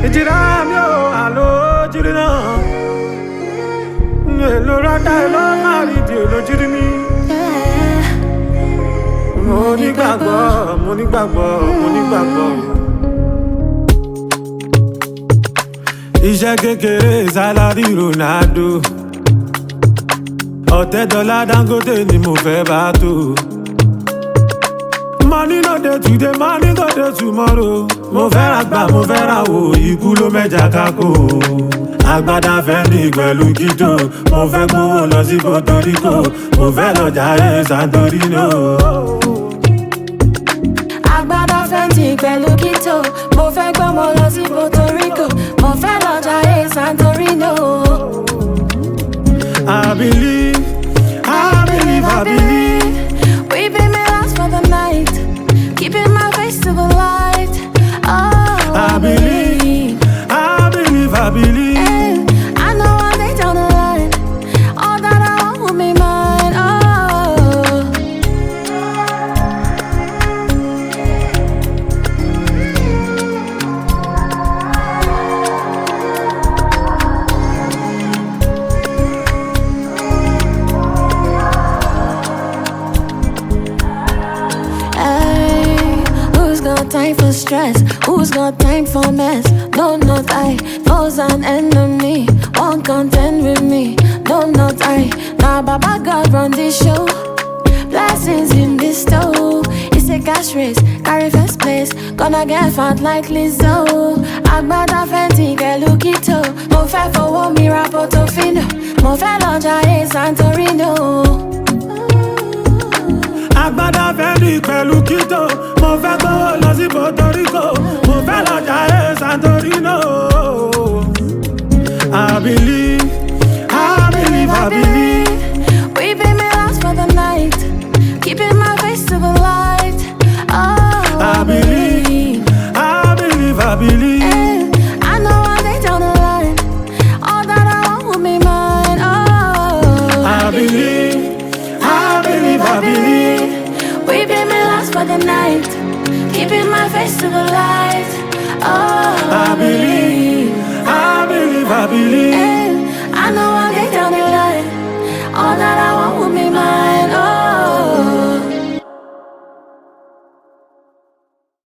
Jiramio, allo, Jirina. Lorata, lo maridi, lo Jirimi. Money gbagbo, money gbagbo, money gbagbo. Iṣẹ́ kékeré salary Ronaldo. $100 Dangote ni mo fẹ́ bá tó. Money no dey today, money go dey tomorrow. Mo fẹ́ ra gbà, mo fẹ́ ra wò, ikú ló mẹ́ja kákò. Agbada Fendi pẹ̀lú Kito, mo fẹ́ gbówó lọ sí Puerto Rico. Mo fẹ́ lọ jayé Santorino. Agbada Fendi pẹ̀lú Kito, mo fẹ́ gbówó lọ sí Puerto Rico. Mo fẹ́ lọ jayé Santorino. I believe. We be me last for the night, keeping my face to the light. Oh, I believe. And I know one day down the line, all that I want will be mine. Oh, hey, who's got time for stress? Who's got time for mess? No, not I. Foes and enemy won't contend with me. No, not I. Now, Baba God run this show. Blessings in this store. It's a cash race, carry first place. Gonna get fat like Lizzo. Agbada Fendi pẹ̀lú Kito. Mo fẹ́ fowó mi ra Portofino. Mo fẹ́ lọ jayé Santorino. Agbada Fendi pẹ̀lú Kito. Mo fẹ́ gbówó lọ sí Puerto Rico. Mo fẹ́ lọ jayé Santorino. I believe. We be me last for the night, keeping my face to the light. Oh, I believe. And I know one day down the line, all that I want will be mine. Oh, I believe. We be me last for the night, keeping my face to the light. Oh, I believe.